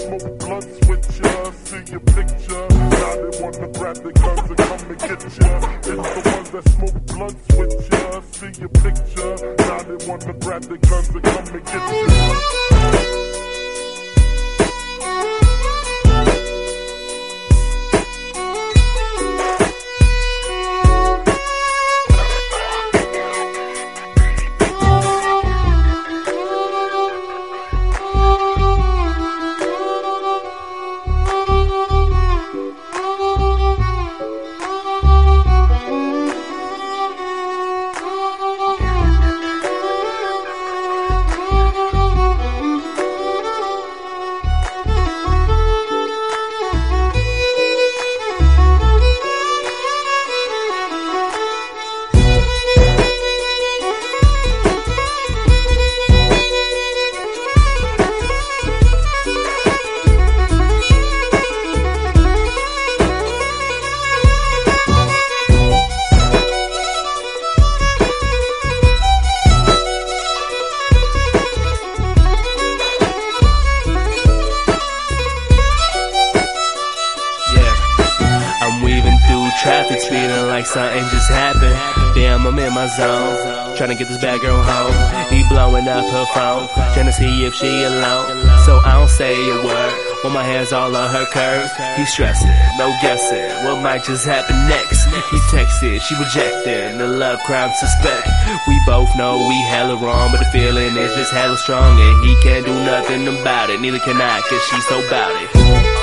smoke blunts with ya, see your picture. Now they wanna grab their guns and come and get ya. It's the ones that smoke blunts with ya, see your picture. Now they wanna grab their guns and come and get ya. Traffic speeding like something just happened. Damn, I'm in my zone, trying to get this bad girl home. He blowing up her phone, trying to see if she alone. So I don't say a word, while my hands all on her curves. He's stressing, no guessing, what might just happen next. He texted, she rejected, the love crime suspect. We both know we hella wrong, but the feeling is just hella strong. And he can't do nothing about it, neither can I, cause she's so bout it.